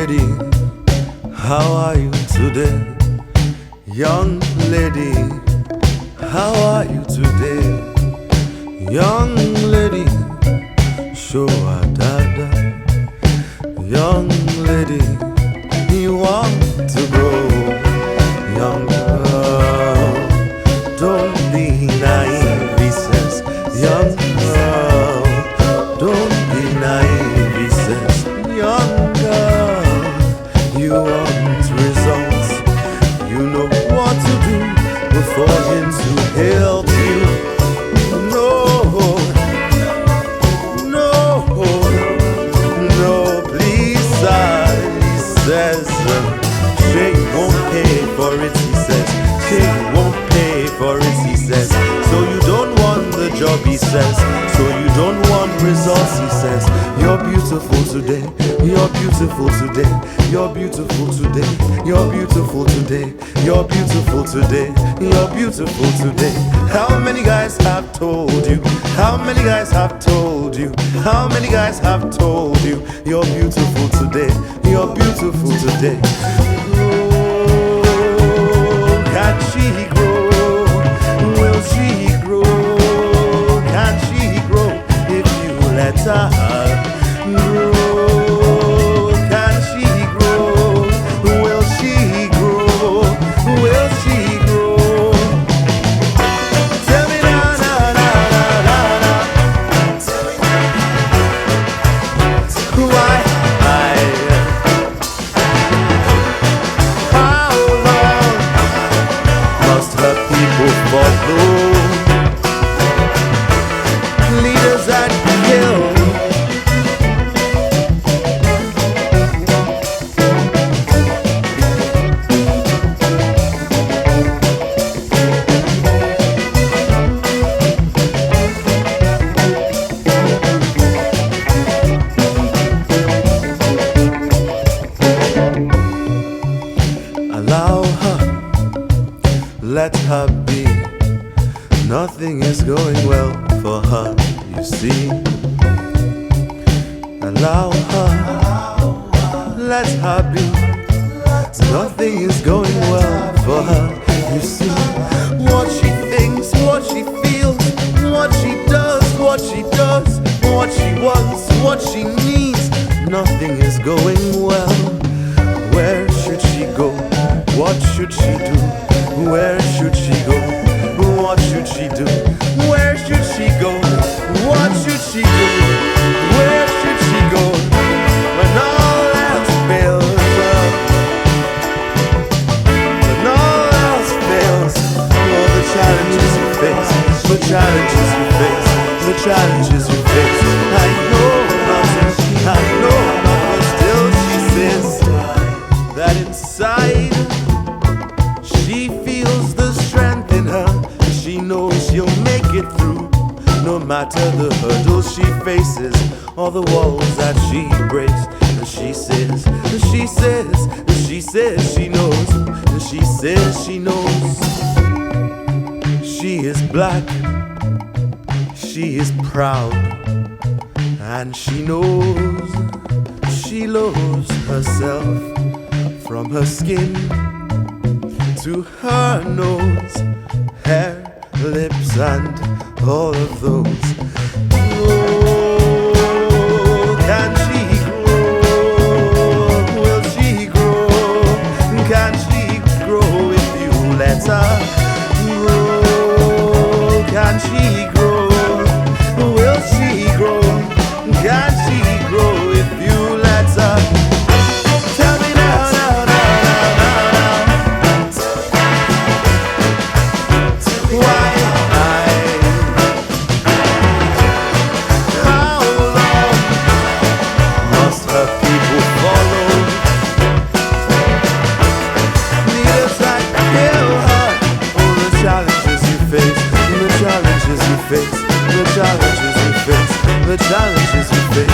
lady, how are you today? Young lady, how are you today? Young lady, show a dada. Young lady, you want to grow younger. Don't be naive, he says. Young girl, don't be naive, he says. Young girl, you want results. You know what to do before him to help you. No, no, no, please, sir, he says. She won't pay for it, he says. She won't pay for it, he says. So you don't want the job, he says. So you don't want results, he says. You're beautiful today. You're beautiful today. You're beautiful today. You're beautiful today. You're beautiful today. You're beautiful today. How many guys have told you? How many guys have told you? How many guys have told you? You're beautiful today. You're beautiful today. Can she grow? Will she grow? Can she grow if you let her grow? Can she grow? Will she grow? Will she grow? Tell me now, now, now, now, now. Why? How long must her people follow? Leaders that kill. Allow her, let her be. Nothing is going well for her, you see. Allow her, let her be. Nothing is going well for her, you see. What she thinks, what she feels, what she does, what she does, what she wants, what she needs. Nothing is going well. Where should she go? What should she do? Where should she go? What should she do? Where should she go? What should she do? Where should she go? When all else fails, when all else fails, all the challenges you face, the challenges you face, the challenges you face. I know nothing, I know not, but still she says that inside she feels the strength in her. She knows she'll make it through, no matter the hurdles she faces, all the walls that she breaks. And she says, and she says, and she says she knows, and she says she knows. She is black, she is proud, and she knows she loves herself from her skin to her nose, hair, lips, and all of those. Oh, can she grow? Will she grow? Can she grow if you let her grow? Can she grow? Will she grow? Can she grow if you let her? Tell me now, now, now, now, now, now. Why? How long must her people follow? Leaders that kill her. All the challenges you face, the challenges you face, the challenges you face, the challenges you face.